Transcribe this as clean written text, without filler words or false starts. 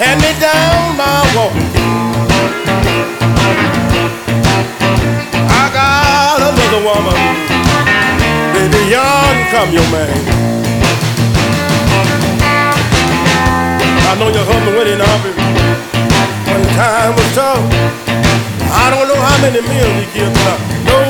hand me down my walking cane. I got another woman, baby, young come your man. I know your husband went in office when the time was tough. I don't know how many meals he gives up. No